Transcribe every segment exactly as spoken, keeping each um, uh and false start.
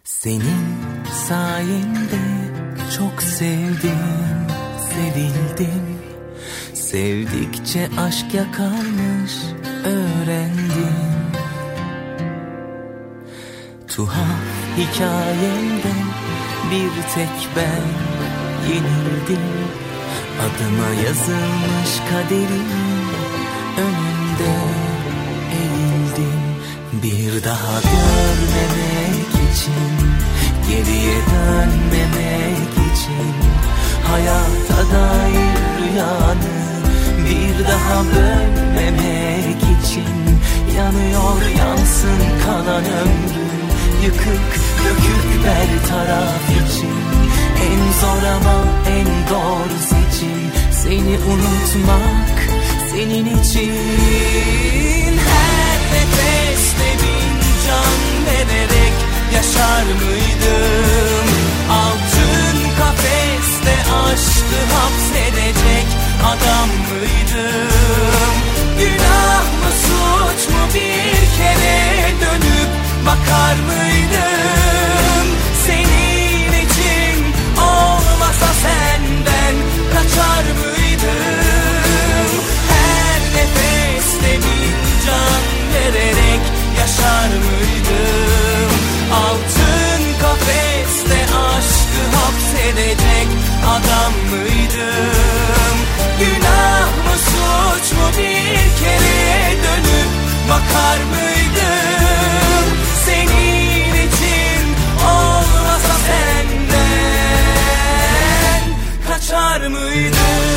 Senin sayende çok sevdim, sevildim. Sevdikçe aşk yakarmış öğrendim. Tuhaf hikayemde bir tek ben yenildim. Adıma yazılmış kaderimin önünde eğildim. Bir daha görmemek için, geriye dönmemek için, hayata dair rüyanı bir daha bölmemek için, yanıyor yansın kalan ömrüm, yıkık dökük bir taraf için. En zor ama en doğru seçim seni unutmak, senin için. Her nefeste bin can vererek yaşar mıydım? Altın kafeste aşkı hapsedecek adam mıydım? Günah mı suç mu bir kere dönüp bakar mıydım? Senin için olmasa senden kaçar mıydım? Her nefeste bin can vererek yaşar mıydım? Altın kafeste aşkı hapsedecek adam mıydım? Günah mı suç mu bir kere dönüp bakar mıydım? Senin için olmasa senden kaçar mıydım?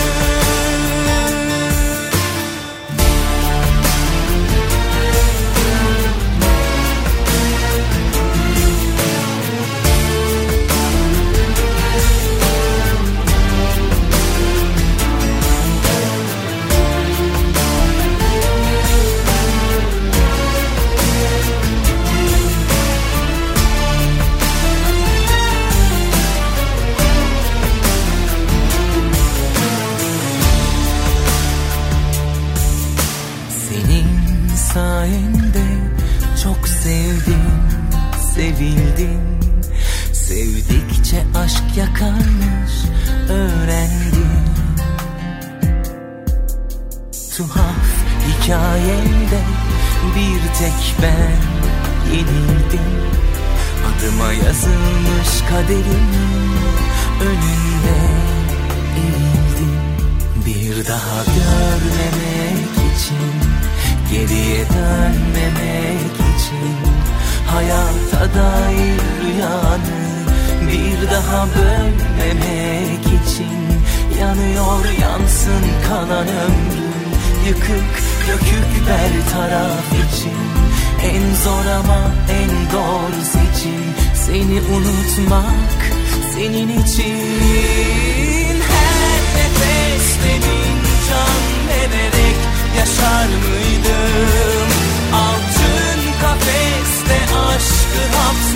Sayende çok sevdim, sevildim. Sevdikçe aşk yakarmış öğrendim. Tuhaf hikayemde bir tek ben yenildim. Adıma yazılmış kaderimin önünde eğildim. Bir daha görmemek için, geriye dönmemek için, hayata dair rüyanı bir daha bölmemek için, yanıyor yansın kalan ömrüm, yıkık dökük bir taraf için. En zor ama en doğru seçim seni unutmak, senin için. Her nefeste bin can vererek yaşar mıydım? Altın kafeste aşkı hapsedecek